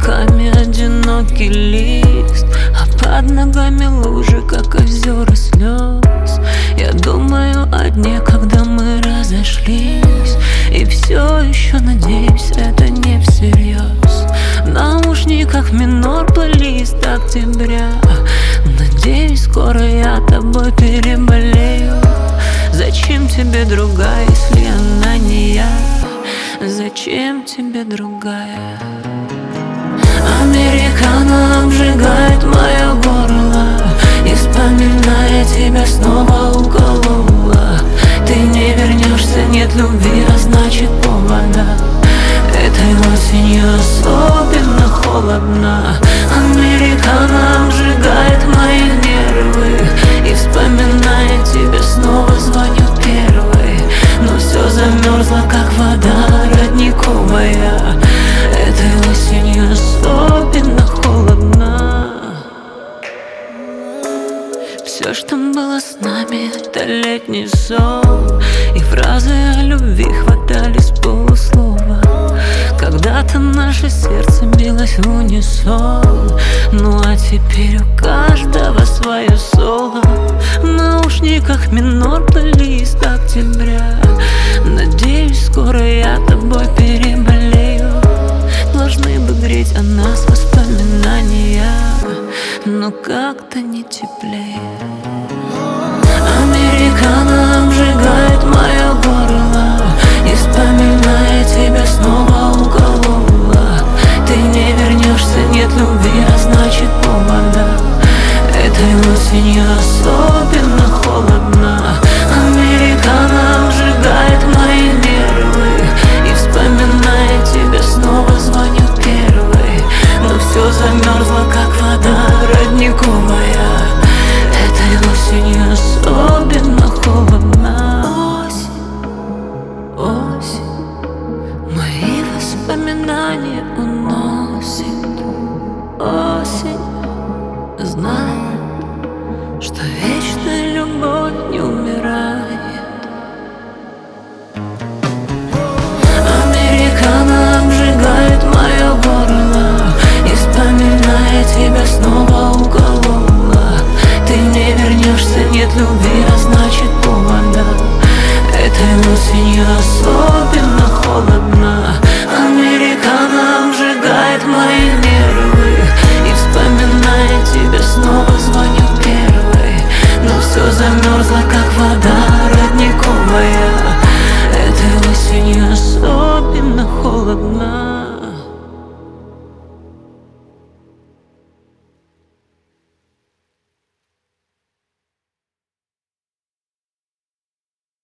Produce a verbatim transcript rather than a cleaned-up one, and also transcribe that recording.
руками одинокий лист, а под ногами лужи, как озера слез. Я думаю о дне, когда мы разошлись, и все еще надеюсь, это не всерьез. В наушниках минор плейлист октября. Надеюсь, скоро я тобой переболею. Зачем тебе другая, если она не я? Зачем тебе другая? Американо обжигает мое горло, и вспоминая тебя снова уколола. Ты не вернешься, нет любви, а значит повода. Этой осенью особенно холодно. Американо обжигает мои нервы, и вспоминая тебя снова звоню первый. Но все замерзло, как вода родниковая. Этой осенью особенно холодно. Все, что было с нами, это летний сон, и фразы о любви хватали с полуслова. Когда-то наше сердце билось в унисон, ну а теперь у каждого свое соло. В наушниках минор плейлист октября. Надеюсь, скоро я тобой переболею. Должны бы греть о нас воспоминания, но как-то не теплее. Американо обжигает мое горло, и вспоминая тебя снова уколола. Ты не вернешься, нет любви, а значит повода. Этой осенью особенно холодно. Американо обжигает мои нервы, и вспоминая тебя снова звоню первый. Но все замерзло, как вода родниковая. Этой осенью особенно холодно. Осень, осень, мои воспоминания уносит. Осень, знай, что вечная любовь не умирает. Американо обжигает мое горло, и вспоминая тебя снова уколола. Ты не вернешься, нет любви,